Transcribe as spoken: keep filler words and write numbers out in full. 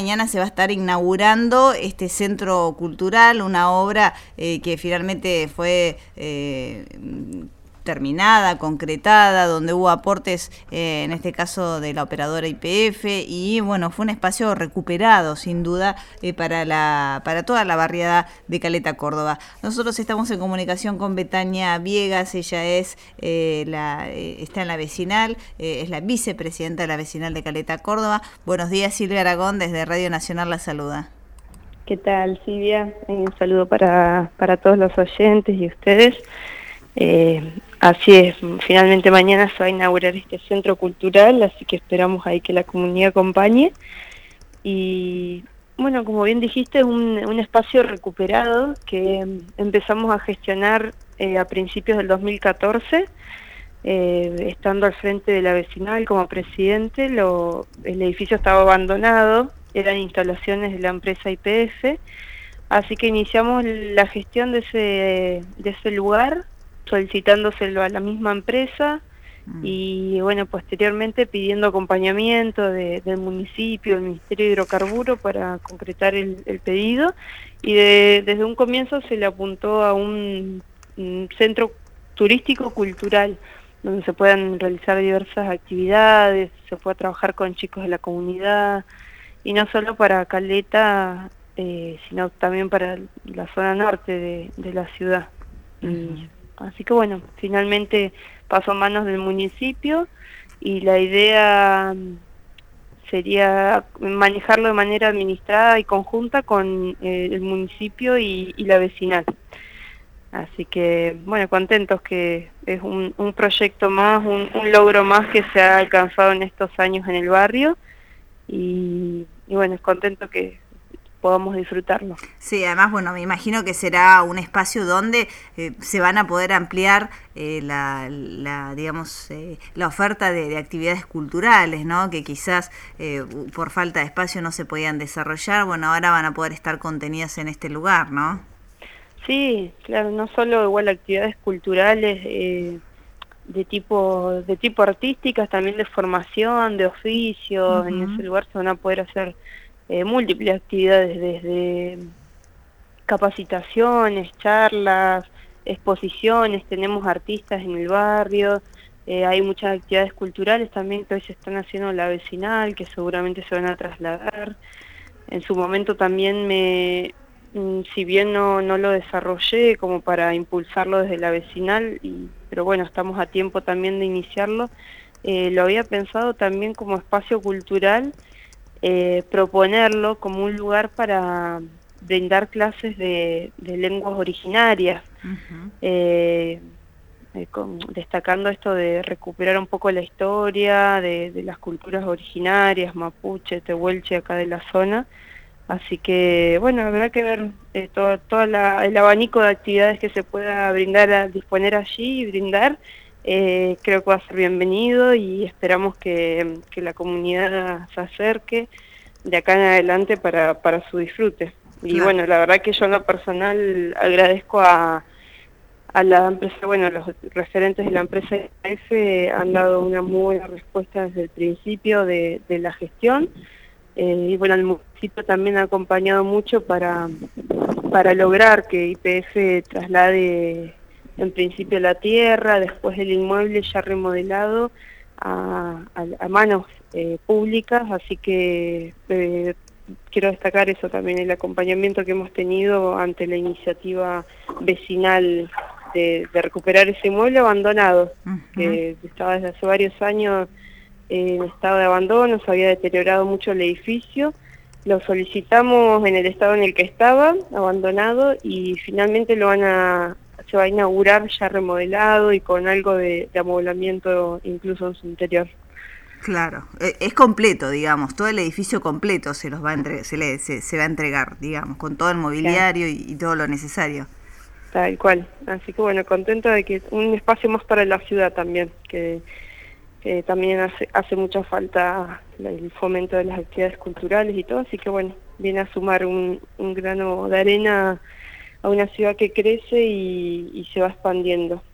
Mañana se va a estar inaugurando este centro cultural, una obra eh, que finalmente fue eh, terminada, concretada, donde hubo aportes, eh, en este caso de la operadora Y P F, y bueno, fue un espacio recuperado, sin duda, eh, para la para toda la barriada de Caleta, Córdoba. Nosotros estamos en comunicación con Betania Viegas, ella es eh, la eh, está en la vecinal, eh, es la vicepresidenta de la vecinal de Caleta, Córdoba. Buenos días, Silvia Aragón, desde Radio Nacional la saluda. ¿Qué tal, Silvia? Un saludo para, para todos los oyentes y ustedes. Eh, así es, finalmente mañana se va a inaugurar este centro cultural, así que esperamos ahí que la comunidad acompañe. Y bueno, como bien dijiste, es un, un espacio recuperado que empezamos a gestionar eh, a principios del dos mil catorce, eh, estando al frente de la vecinal como presidente. Lo, el edificio estaba abandonado, eran instalaciones de la empresa Y P F, así que iniciamos la gestión de ese, de ese lugar, solicitándoselo a la misma empresa mm. y bueno, posteriormente pidiendo acompañamiento de, del municipio, del Ministerio de Hidrocarburos para concretar el, el pedido, y de, desde un comienzo se le apuntó a un, un centro turístico cultural donde se puedan realizar diversas actividades, se pueda trabajar con chicos de la comunidad, y no solo para Caleta, eh, sino también para la zona norte de, de la ciudad. Uh-huh. Y, así que bueno, finalmente pasó a manos del municipio y la idea sería manejarlo de manera administrada y conjunta con eh, el municipio y, y la vecinal. Así que, bueno, contentos que es un, un proyecto más, un, un logro más que se ha alcanzado en estos años en el barrio, y, y bueno, es contento que podamos disfrutarlo. Sí, además, bueno, me imagino que será un espacio donde eh, se van a poder ampliar eh, la, la, digamos, eh, la oferta de, de actividades culturales, ¿no? Que quizás eh, por falta de espacio no se podían desarrollar. Bueno, ahora van a poder estar contenidas en este lugar, ¿no? Sí, claro, no solo igual actividades culturales eh, de tipo de tipo artísticas, también de formación, de oficio. Uh-huh. En ese lugar se van a poder hacer eh, múltiples actividades, desde capacitaciones, charlas, exposiciones. Tenemos artistas en el barrio, eh, hay muchas actividades culturales también que hoy se están haciendo en la vecinal, que seguramente se van a trasladar. En su momento también me... si bien no, no lo desarrollé como para impulsarlo desde la vecinal, y, pero bueno, estamos a tiempo también de iniciarlo, eh, lo había pensado también como espacio cultural, eh, proponerlo como un lugar para brindar clases de, de lenguas originarias, uh-huh. eh, eh, con, destacando esto de recuperar un poco la historia de, de las culturas originarias, mapuche, tehuelche, acá de la zona. Así que, bueno, habrá que ver eh, todo, todo la, el abanico de actividades que se pueda brindar, a disponer allí y brindar. Eh, creo que va a ser bienvenido, y esperamos que, que la comunidad se acerque de acá en adelante para, para su disfrute. Y claro, bueno, la verdad que yo en lo personal agradezco a, a la empresa, bueno, los referentes de la empresa Y P F han dado una muy buena respuesta desde el principio de, de la gestión. Eh, y bueno, el municipio también ha acompañado mucho para, para lograr que Y P F traslade en principio la tierra, después el inmueble ya remodelado a, a, a manos eh, públicas, así que eh, quiero destacar eso también, el acompañamiento que hemos tenido ante la iniciativa vecinal de, de recuperar ese inmueble abandonado, uh-huh. que estaba desde hace varios años en estado de abandono, se había deteriorado mucho el edificio. Lo solicitamos en el estado en el que estaba, abandonado, y finalmente lo van a, se va a inaugurar ya remodelado y con algo de, de amoblamiento incluso en su interior. Claro, es completo, digamos, todo el edificio completo se los va a entre, se, le, se, se va a entregar, digamos, con todo el mobiliario, claro, y, y todo lo necesario. Tal cual, así que bueno, contento de que un espacio más para la ciudad también, que que también hace, hace mucha falta el fomento de las actividades culturales y todo, así que bueno, viene a sumar un, un grano de arena a una ciudad que crece y, y se va expandiendo.